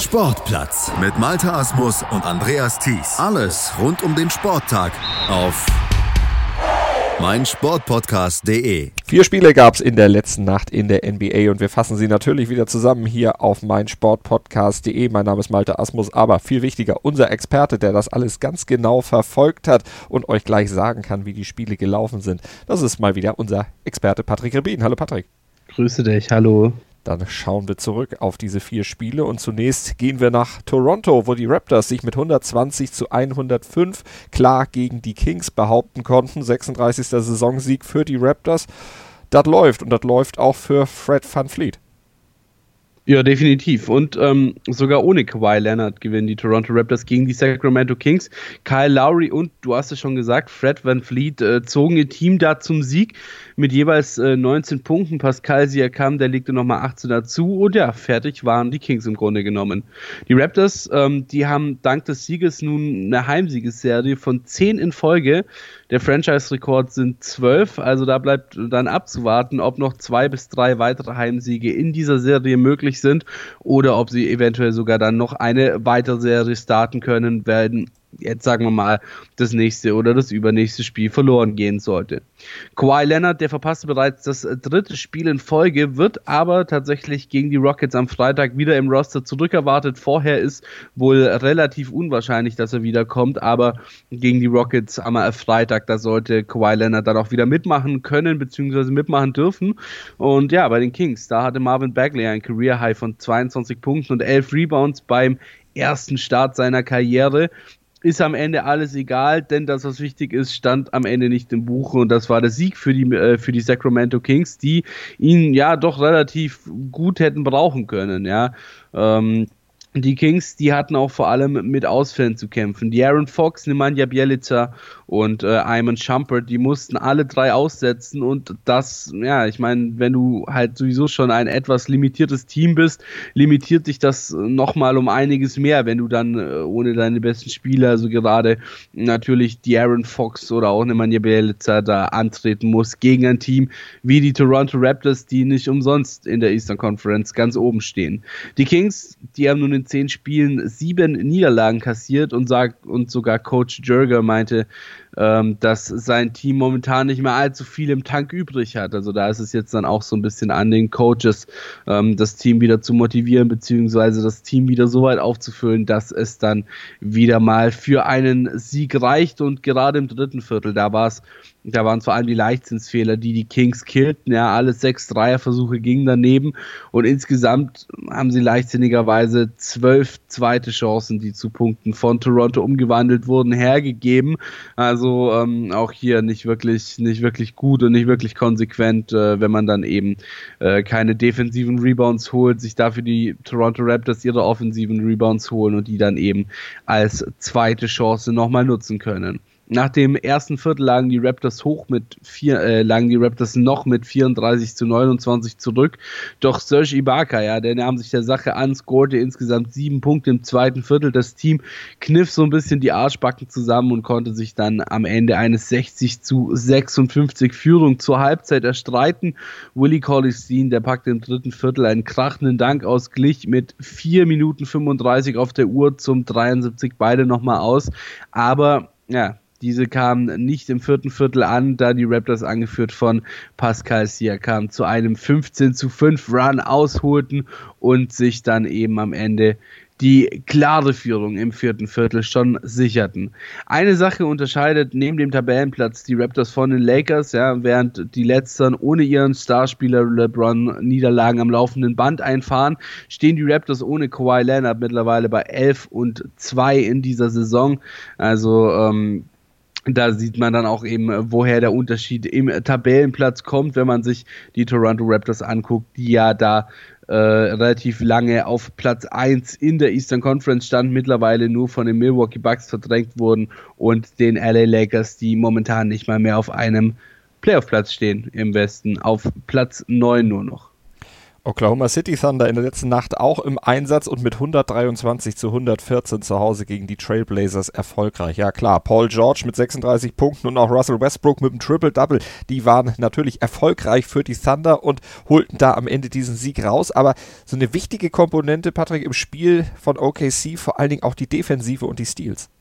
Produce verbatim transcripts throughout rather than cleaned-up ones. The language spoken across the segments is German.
Sportplatz mit Malte Asmus und Andreas Thies. Alles rund um den Sporttag auf meinsportpodcast punkt de. Vier Spiele gab es in der letzten Nacht in der N B A und wir fassen sie natürlich wieder zusammen hier auf meinsportpodcast punkt de. Mein Name ist Malte Asmus, aber viel wichtiger, unser Experte, der das alles ganz genau verfolgt hat und euch gleich sagen kann, wie die Spiele gelaufen sind. Das ist mal wieder unser Experte Patrick Rebin. Hallo Patrick. Grüße dich, hallo. Dann schauen wir zurück auf diese vier Spiele und zunächst gehen wir nach Toronto, wo die Raptors sich mit hundertzwanzig zu hundertfünf klar gegen die Kings behaupten konnten. sechsunddreißigster Saisonsieg für die Raptors. Das läuft und das läuft auch für Fred VanVleet. Ja, definitiv. Und ähm, sogar ohne Kawhi Leonard gewinnen die Toronto Raptors gegen die Sacramento Kings. Kyle Lowry und, du hast es schon gesagt, Fred VanVleet äh, zogen ihr Team da zum Sieg mit jeweils äh, neunzehn Punkten. Pascal Siakam, der legte nochmal achtzehn dazu. Und ja, fertig waren die Kings im Grunde genommen. Die Raptors, ähm, die haben dank des Sieges nun eine Heimsiegesserie von zehn in Folge. Der Franchise-Rekord sind zwölf, also da bleibt dann abzuwarten, ob noch zwei bis drei weitere Heimsiege in dieser Serie möglich sind oder ob sie eventuell sogar dann noch eine weitere Serie starten können, wenn jetzt sagen wir mal das nächste oder das übernächste Spiel verloren gehen sollte. Kawhi Leonard, der verpasste bereits das dritte Spiel in Folge, wird aber tatsächlich gegen die Rockets am Freitag wieder im Roster zurückerwartet. Vorher ist wohl relativ unwahrscheinlich, dass er wiederkommt, aber gegen die Rockets am Freitag, da sollte Kawhi Leonard dann auch wieder mitmachen können, beziehungsweise mitmachen dürfen. Und ja, bei den Kings, da hatte Marvin Bagley ein Career-High von zweiundzwanzig Punkten und elf Rebounds beim ersten Start seiner Karriere. Ist am Ende alles egal, denn das, was wichtig ist, stand am Ende nicht im Buche und das war der Sieg für die, äh, für die Sacramento Kings, die ihn ja doch relativ gut hätten brauchen können, ja. Ähm, Die Kings, die hatten auch vor allem mit Ausfällen zu kämpfen. Die Aaron Fox, Nemanja Bjelica und äh, Iman Shumpert, die mussten alle drei aussetzen und das, ja, ich meine, wenn du halt sowieso schon ein etwas limitiertes Team bist, limitiert dich das nochmal um einiges mehr, wenn du dann äh, ohne deine besten Spieler, also gerade natürlich die Aaron Fox oder auch Nemanja Bjelica da antreten musst gegen ein Team wie die Toronto Raptors, die nicht umsonst in der Eastern Conference ganz oben stehen. Die Kings, die haben nun in zehn Spielen sieben Niederlagen kassiert und sagt und sogar Coach Jurger meinte, ähm, dass sein Team momentan nicht mehr allzu viel im Tank übrig hat. Also da ist es jetzt dann auch so ein bisschen an den Coaches, ähm, das Team wieder zu motivieren, beziehungsweise das Team wieder so weit aufzufüllen, dass es dann wieder mal für einen Sieg reicht. Und gerade im dritten Viertel, da war es Da waren vor allem die Leichtsinnsfehler, die die Kings killten. Ja, alle sechs Dreierversuche gingen daneben und insgesamt haben sie leichtsinnigerweise zwölf zweite Chancen, die zu Punkten von Toronto umgewandelt wurden, hergegeben. Also ähm, auch hier nicht wirklich, nicht wirklich gut und nicht wirklich konsequent, äh, wenn man dann eben äh, keine defensiven Rebounds holt, sich dafür die Toronto Raptors ihre offensiven Rebounds holen und die dann eben als zweite Chance nochmal nutzen können. Nach dem ersten Viertel lagen die Raptors hoch mit vier, äh, lagen die Raptors noch mit vierunddreißig zu neunundzwanzig zurück. Doch Serge Ibaka, ja, der nahm sich der Sache an, scorete insgesamt sieben Punkte im zweiten Viertel. Das Team kniff so ein bisschen die Arschbacken zusammen und konnte sich dann am Ende eine sechzig zu sechsundfünfzig Führung zur Halbzeit erstreiten. Willie Cauley-Stein, der packte im dritten Viertel einen krachenden Dank aus, glich mit vier Minuten fünfunddreißig auf der Uhr zum dreiundsiebzig beide nochmal aus. Aber, ja, diese kamen nicht im vierten Viertel an, da die Raptors angeführt von Pascal Siakam zu einem fünfzehn zu fünf Run ausholten und sich dann eben am Ende die klare Führung im vierten Viertel schon sicherten. Eine Sache unterscheidet neben dem Tabellenplatz die Raptors von den Lakers, ja, während die Letzteren ohne ihren Starspieler LeBron Niederlagen am laufenden Band einfahren, stehen die Raptors ohne Kawhi Leonard mittlerweile bei elf und zwei in dieser Saison. Also ähm, da sieht man dann auch eben, woher der Unterschied im Tabellenplatz kommt, wenn man sich die Toronto Raptors anguckt, die ja da äh, relativ lange auf Platz eins in der Eastern Conference standen, mittlerweile nur von den Milwaukee Bucks verdrängt wurden und den L A Lakers, die momentan nicht mal mehr auf einem Playoff-Platz stehen im Westen, auf Platz neun nur noch. Oklahoma City Thunder in der letzten Nacht auch im Einsatz und mit hundertdreiundzwanzig zu hundertvierzehn zu Hause gegen die Trailblazers erfolgreich. Ja klar, Paul George mit sechsunddreißig Punkten und auch Russell Westbrook mit einem Triple-Double, die waren natürlich erfolgreich für die Thunder und holten da am Ende diesen Sieg raus. Aber so eine wichtige Komponente, Patrick, im Spiel von O K C, vor allen Dingen auch die Defensive und die Steals.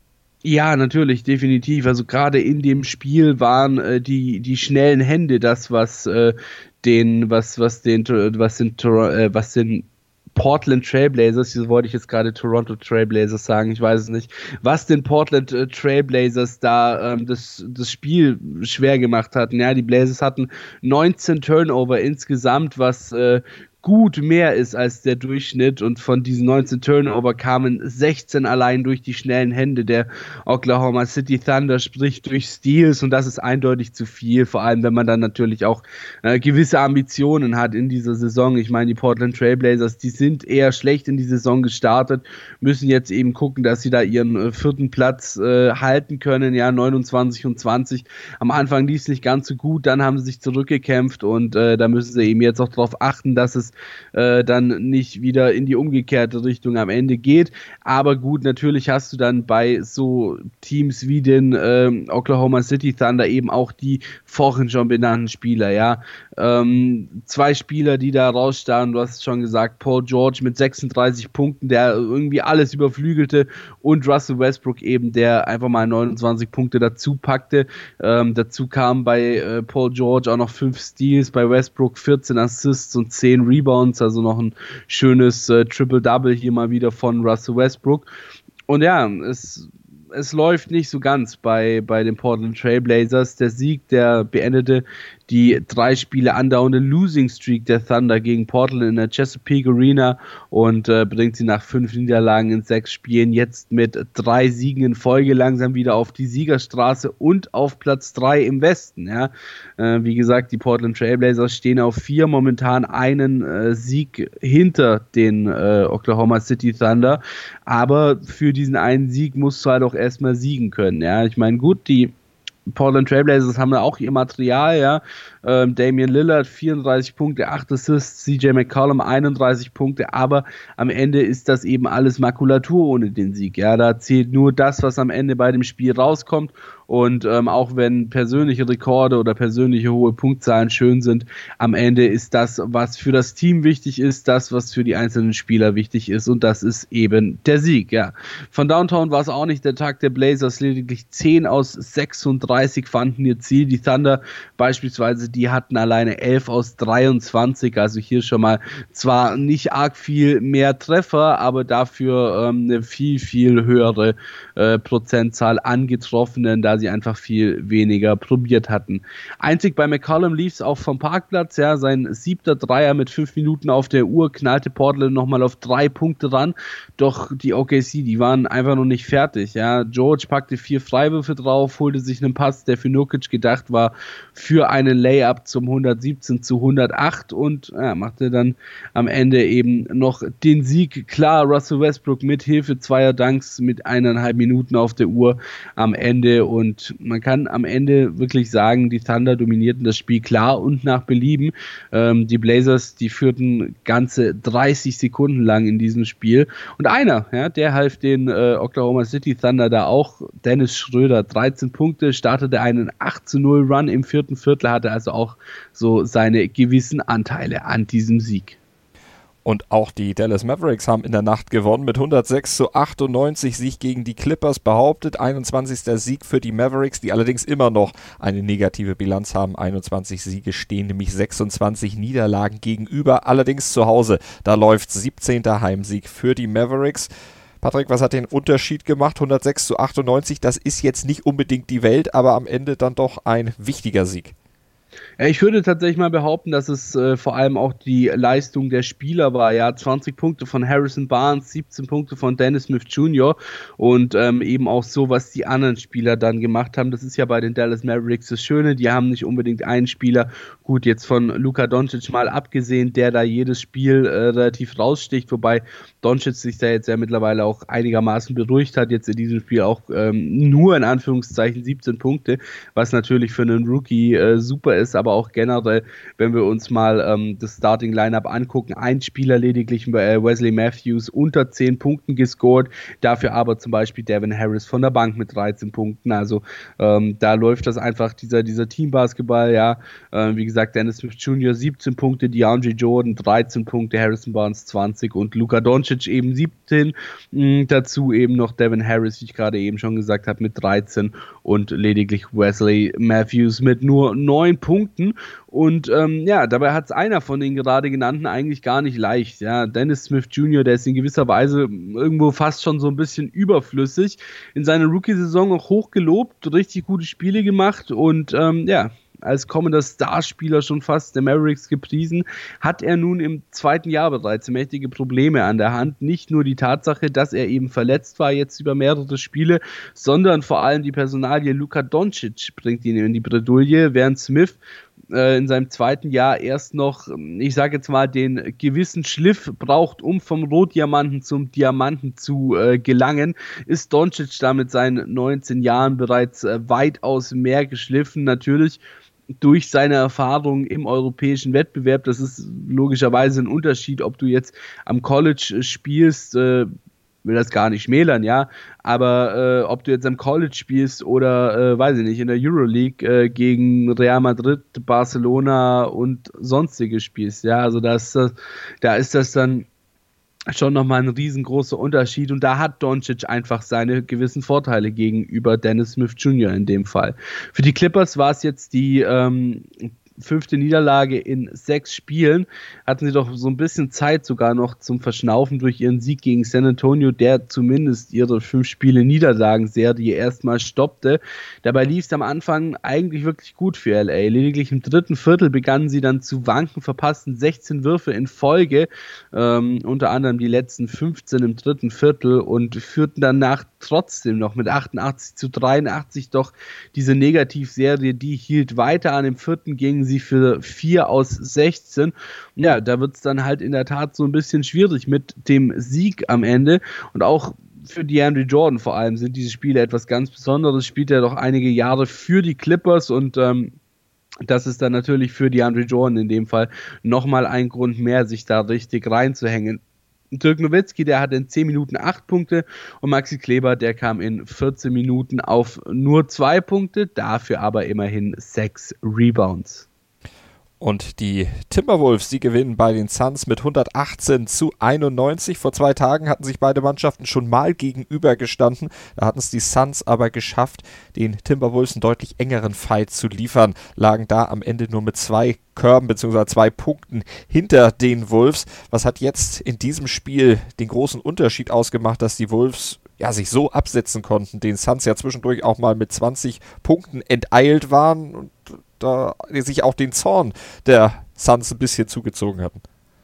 Ja, natürlich, definitiv. Also gerade in dem Spiel waren äh, die die schnellen Hände das, was äh, den was was den was den äh, was den Portland Trailblazers, hier wollte ich jetzt gerade Toronto Trailblazers sagen, ich weiß es nicht, was den Portland äh, Trailblazers da ähm, das, das Spiel schwer gemacht hatten. Ja, die Blazers hatten neunzehn Turnover insgesamt, was äh, gut mehr ist als der Durchschnitt, und von diesen neunzehn Turnover kamen sechzehn allein durch die schnellen Hände der Oklahoma City Thunder, sprich durch Steals, und das ist eindeutig zu viel, vor allem wenn man dann natürlich auch äh, gewisse Ambitionen hat in dieser Saison. Ich meine, die Portland Trailblazers, die sind eher schlecht in die Saison gestartet, müssen jetzt eben gucken, dass sie da ihren äh, vierten Platz äh, halten können, ja, neunundzwanzig und zwanzig. Am Anfang lief es nicht ganz so gut, dann haben sie sich zurückgekämpft, und äh, da müssen sie eben jetzt auch darauf achten, dass es Äh, dann nicht wieder in die umgekehrte Richtung am Ende geht. Aber gut, natürlich hast du dann bei so Teams wie den äh, Oklahoma City Thunder eben auch die vorhin schon benannten Spieler, ja. Ähm, zwei Spieler, die da rausstanden, du hast es schon gesagt, Paul George mit sechsunddreißig Punkten, der irgendwie alles überflügelte, und Russell Westbrook eben, der einfach mal neunundzwanzig Punkte dazu packte. Ähm, dazu kamen bei äh, Paul George auch noch fünf Steals, bei Westbrook vierzehn Assists und zehn Rebounds, also noch ein schönes äh, Triple-Double hier mal wieder von Russell Westbrook. Und ja, es es läuft nicht so ganz bei, bei den Portland Trailblazers. Der Sieg, der beendete die drei Spiele andauernde Losing Streak der Thunder gegen Portland in der Chesapeake Arena und äh, bringt sie nach fünf Niederlagen in sechs Spielen jetzt mit drei Siegen in Folge langsam wieder auf die Siegerstraße und auf Platz drei im Westen. Ja. Äh, wie gesagt, die Portland Trailblazers stehen auf vier, momentan einen äh, Sieg hinter den äh, Oklahoma City Thunder, aber für diesen einen Sieg musst du halt auch erstmal siegen können. Ja. Ich meine, gut, die Portland Trailblazers haben ja auch ihr Material, ja. Ähm, Damian Lillard vierunddreißig Punkte, acht Assists, C J McCollum einunddreißig Punkte, aber am Ende ist das eben alles Makulatur ohne den Sieg, ja. Da zählt nur das, was am Ende bei dem Spiel rauskommt, und ähm, auch wenn persönliche Rekorde oder persönliche hohe Punktzahlen schön sind, am Ende ist das, was für das Team wichtig ist, das, was für die einzelnen Spieler wichtig ist, und das ist eben der Sieg, ja. Von Downtown war es auch nicht der Tag der Blazers, lediglich zehn aus sechsunddreißig fanden ihr Ziel. Die Thunder beispielsweise, die hatten alleine elf aus dreiundzwanzig, also hier schon mal zwar nicht arg viel mehr Treffer, aber dafür ähm, eine viel, viel höhere äh, Prozentzahl an Getroffenen, da sie einfach viel weniger probiert hatten. Einzig bei McCollum lief es auch vom Parkplatz, ja, sein siebter Dreier mit fünf Minuten auf der Uhr knallte Portland nochmal auf drei Punkte ran, doch die O K C, die waren einfach noch nicht fertig, ja. George packte vier Freiwürfe drauf, holte sich einen Pass, der für Nurkic gedacht war, für einen Layup zum hundertsiebzehn zu hundertacht, und ja, machte dann am Ende eben noch den Sieg klar. Russell Westbrook mit Hilfe zweier Dunks mit eineinhalb Minuten auf der Uhr am Ende, und man kann am Ende wirklich sagen, die Thunder dominierten das Spiel klar und nach Belieben. Ähm, die Blazers, die führten ganze dreißig Sekunden lang in diesem Spiel, und einer, ja, der half den äh, Oklahoma City Thunder da auch, Dennis Schröder, dreizehn Punkte, startete einen acht zu null Run im vierten Viertel, hatte also auch so seine gewissen Anteile an diesem Sieg. Und auch die Dallas Mavericks haben in der Nacht gewonnen mit hundertsechs zu achtundneunzig, Sieg gegen die Clippers behauptet. einundzwanzigster Sieg für die Mavericks, die allerdings immer noch eine negative Bilanz haben. einundzwanzig Siege stehen nämlich sechsundzwanzig Niederlagen gegenüber. Allerdings zu Hause, da läuft siebzehnter Heimsieg für die Mavericks. Patrick, was hat den Unterschied gemacht? hundertsechs zu achtundneunzig, das ist jetzt nicht unbedingt die Welt, aber am Ende dann doch ein wichtiger Sieg. Ja, ich würde tatsächlich mal behaupten, dass es äh, vor allem auch die Leistung der Spieler war. Ja, zwanzig Punkte von Harrison Barnes, siebzehn Punkte von Dennis Smith Junior und ähm, eben auch so, was die anderen Spieler dann gemacht haben. Das ist ja bei den Dallas Mavericks das Schöne. Die haben nicht unbedingt einen Spieler, gut, jetzt von Luka Doncic mal abgesehen, der da jedes Spiel äh, relativ raussticht, wobei Doncic sich da jetzt ja mittlerweile auch einigermaßen beruhigt hat. Jetzt in diesem Spiel auch ähm, nur in Anführungszeichen siebzehn Punkte, was natürlich für einen Rookie äh, super drüber ist, aber auch generell, wenn wir uns mal ähm, das Starting-Lineup angucken, ein Spieler lediglich, äh, Wesley Matthews, unter zehn Punkten gescored, dafür aber zum Beispiel Devin Harris von der Bank mit dreizehn Punkten, also ähm, da läuft das einfach, dieser, dieser Teambasketball, ja, äh, wie gesagt, Dennis Smith Junior siebzehn Punkte, DeAndre Jordan dreizehn Punkte, Harrison Barnes zwanzig und Luka Doncic eben siebzehn, mh, dazu eben noch Devin Harris, wie ich gerade eben schon gesagt habe, mit dreizehn und lediglich Wesley Matthews mit nur neun Punkten. Und ähm, ja, dabei hat es einer von den gerade genannten eigentlich gar nicht leicht. Ja, Dennis Smith Junior, der ist in gewisser Weise irgendwo fast schon so ein bisschen überflüssig. In seiner Rookie-Saison auch hoch gelobt, richtig gute Spiele gemacht und ähm, ja, als kommender Starspieler schon fast der Mavericks gepriesen, hat er nun im zweiten Jahr bereits mächtige Probleme an der Hand. Nicht nur die Tatsache, dass er eben verletzt war jetzt über mehrere Spiele, sondern vor allem die Personalie Luka Doncic bringt ihn in die Bredouille, während Smith äh, in seinem zweiten Jahr erst noch, ich sage jetzt mal, den gewissen Schliff braucht, um vom Rotdiamanten zum Diamanten zu äh, gelangen, ist Doncic da mit seinen neunzehn Jahren bereits äh, weitaus mehr geschliffen. Natürlich durch seine Erfahrung im europäischen Wettbewerb, das ist logischerweise ein Unterschied, ob du jetzt am College spielst, äh, will das gar nicht schmälern, ja, aber äh, ob du jetzt am College spielst oder, äh, weiß ich nicht, in der Euroleague äh, gegen Real Madrid, Barcelona und sonstige spielst, ja, also da ist das, da ist das dann schon nochmal ein riesengroßer Unterschied und da hat Doncic einfach seine gewissen Vorteile gegenüber Dennis Smith Junior in dem Fall. Für die Clippers war es jetzt die ähm, fünfte Niederlage in sechs Spielen, hatten sie doch so ein bisschen Zeit sogar noch zum Verschnaufen durch ihren Sieg gegen San Antonio, der zumindest ihre fünf Spiele Niederlagenserie erstmal stoppte. Dabei lief es am Anfang eigentlich wirklich gut für L A. Lediglich im dritten Viertel begannen sie dann zu wanken, verpassten sechzehn Würfe in Folge, ähm, unter anderem die letzten fünfzehn im dritten Viertel und führten danach trotzdem noch mit achtundachtzig zu dreiundachtzig, doch diese Negativserie, die hielt weiter an. Im vierten gingen sie für vier aus sechzehn. Ja, da wird es dann halt in der Tat so ein bisschen schwierig mit dem Sieg am Ende und auch für DeAndre Jordan vor allem sind diese Spiele etwas ganz Besonderes, spielt er doch einige Jahre für die Clippers und ähm, das ist dann natürlich für DeAndre Jordan in dem Fall nochmal ein Grund mehr, sich da richtig reinzuhängen. Dirk Nowitzki, der hat in zehn Minuten acht Punkte und Maxi Kleber, der kam in vierzehn Minuten auf nur zwei Punkte, dafür aber immerhin sechs Rebounds. Und die Timberwolves, die gewinnen bei den Suns mit hundertachtzehn zu einundneunzig. Vor zwei Tagen hatten sich beide Mannschaften schon mal gegenübergestanden. Da hatten es die Suns aber geschafft, den Timberwolves einen deutlich engeren Fight zu liefern. Lagen da am Ende nur mit zwei Körben bzw. zwei Punkten hinter den Wolves. Was hat jetzt in diesem Spiel den großen Unterschied ausgemacht, dass die Wolves ja, sich so absetzen konnten, den Suns ja zwischendurch auch mal mit zwanzig Punkten enteilt waren und da sich auch den Zorn der Suns ein bisschen zugezogen hatten?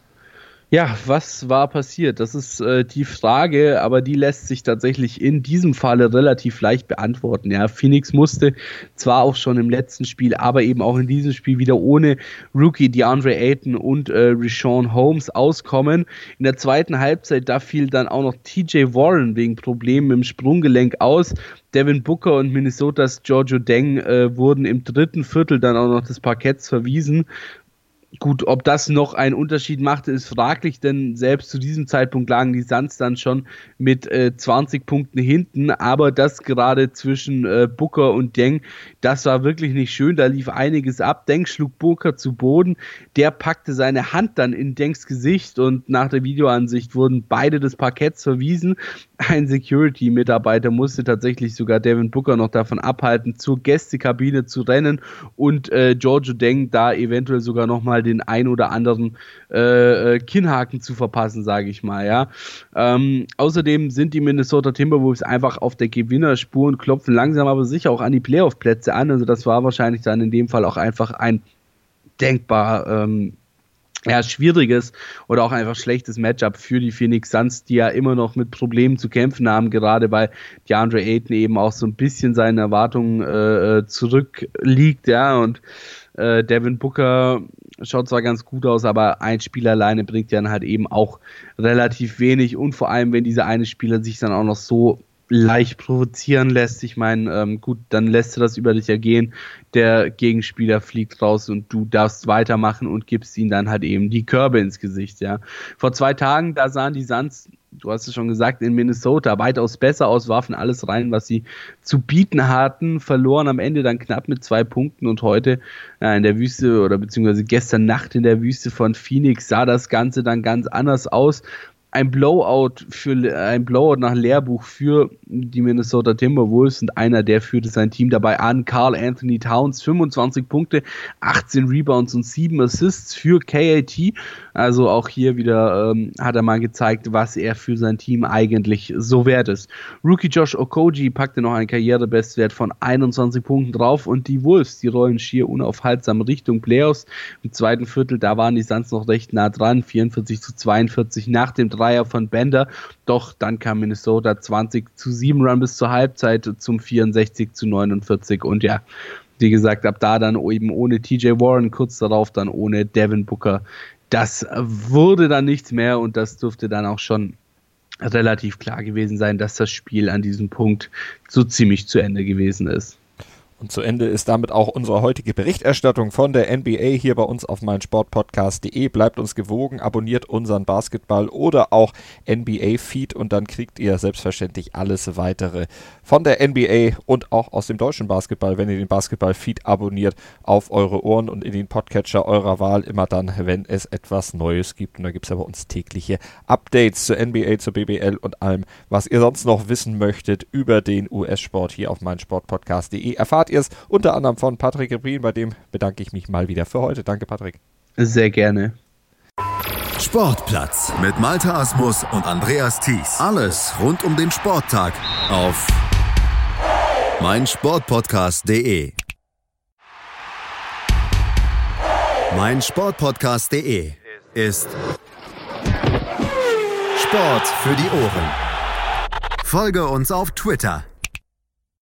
Ja, was war passiert? Das ist äh, die Frage, aber die lässt sich tatsächlich in diesem Falle relativ leicht beantworten. Ja, Phoenix musste zwar auch schon im letzten Spiel, aber eben auch in diesem Spiel wieder ohne Rookie DeAndre Ayton und äh, Richaun Holmes auskommen. In der zweiten Halbzeit, da fiel dann auch noch T J Warren wegen Problemen im Sprunggelenk aus. Devin Booker und Minnesotas Giorgio Deng äh, wurden im dritten Viertel dann auch noch des Parketts verwiesen. Gut, ob das noch einen Unterschied machte, ist fraglich, denn selbst zu diesem Zeitpunkt lagen die Suns dann schon mit äh, zwanzig Punkten hinten, aber das gerade zwischen äh, Booker und Deng, das war wirklich nicht schön, da lief einiges ab. Deng schlug Booker zu Boden, der packte seine Hand dann in Dengs Gesicht und nach der Videoansicht wurden beide des Parketts verwiesen. Ein Security-Mitarbeiter musste tatsächlich sogar Devin Booker noch davon abhalten, zur Gästekabine zu rennen und äh, Giorgio Deng da eventuell sogar nochmal den ein oder anderen äh, Kinnhaken zu verpassen, sage ich mal, ja. Ähm, außerdem sind die Minnesota Timberwolves einfach auf der Gewinnerspur und klopfen langsam aber sicher auch an die Playoff-Plätze an, also das war wahrscheinlich dann in dem Fall auch einfach ein denkbar ähm, ja, schwieriges oder auch einfach schlechtes Matchup für die Phoenix Suns, die ja immer noch mit Problemen zu kämpfen haben, gerade weil DeAndre Ayton eben auch so ein bisschen seinen Erwartungen äh, zurückliegt, ja, und äh, Devin Booker schaut zwar ganz gut aus, aber ein Spieler alleine bringt ja dann halt eben auch relativ wenig und vor allem, wenn dieser eine Spieler sich dann auch noch so leicht provozieren lässt. Ich meine, ähm, gut, dann lässt du das über dich ergehen. Der Gegenspieler fliegt raus und du darfst weitermachen und gibst ihm dann halt eben die Körbe ins Gesicht, ja. Vor zwei Tagen, da sahen die Suns, du hast es schon gesagt, in Minnesota weitaus besser aus, warfen alles rein, was sie zu bieten hatten, verloren am Ende dann knapp mit zwei Punkten und heute äh, in der Wüste oder beziehungsweise gestern Nacht in der Wüste von Phoenix sah das Ganze dann ganz anders aus. Ein Blowout für ein Blowout nach Lehrbuch für die Minnesota Timberwolves und einer, der führte sein Team dabei an. Karl Anthony Towns, fünfundzwanzig Punkte, achtzehn Rebounds und sieben Assists für K A T. Also auch hier wieder ähm, hat er mal gezeigt, was er für sein Team eigentlich so wert ist. Rookie Josh Okogie packte noch einen Karrierebestwert von einundzwanzig Punkten drauf und die Wolves, die rollen schier unaufhaltsam Richtung Playoffs. Im zweiten Viertel, da waren die Suns noch recht nah dran, vierundvierzig zu zweiundvierzig nach dem Dreier von Bender, doch dann kam Minnesota zwanzig zu sieben Run bis zur Halbzeit zum vierundsechzig zu neunundvierzig und ja, wie gesagt, ab da dann eben ohne T J Warren, kurz darauf dann ohne Devin Booker. Das wurde dann nichts mehr und das dürfte dann auch schon relativ klar gewesen sein, dass das Spiel an diesem Punkt so ziemlich zu Ende gewesen ist. Und zu Ende ist damit auch unsere heutige Berichterstattung von der N B A hier bei uns auf meinsportpodcast punkt de. Bleibt uns gewogen, abonniert unseren Basketball- oder auch N B A-Feed und dann kriegt ihr selbstverständlich alles weitere von der N B A und auch aus dem deutschen Basketball, wenn ihr den Basketball-Feed abonniert, auf eure Ohren und in den Podcatcher eurer Wahl, immer dann, wenn es etwas Neues gibt. Und da gibt es ja bei uns tägliche Updates zur N B A, zur B B L und allem, was ihr sonst noch wissen möchtet über den U S-Sport hier auf meinsportpodcast punkt de. Erfahrt ihr es unter anderem von Patrick Rebrin, bei dem bedanke ich mich mal wieder für heute. Danke, Patrick. Sehr gerne. Sportplatz mit Malte Asmus und Andreas Thies. Alles rund um den Sporttag auf meinsportpodcast punkt de. meinsportpodcast punkt de ist Sport für die Ohren. Folge uns auf Twitter.